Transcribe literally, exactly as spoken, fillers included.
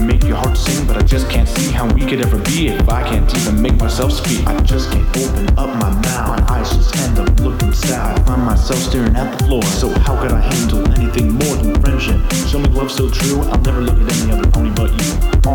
make your heart sing, but I just can't see how we could ever be if I can't even make myself speak. I just can't open up my mouth, my eyes just end up looking sad. I find myself staring at the floor, so how could I handle anything more than friendship? Show me love so true, I'll never look at any other pony but you.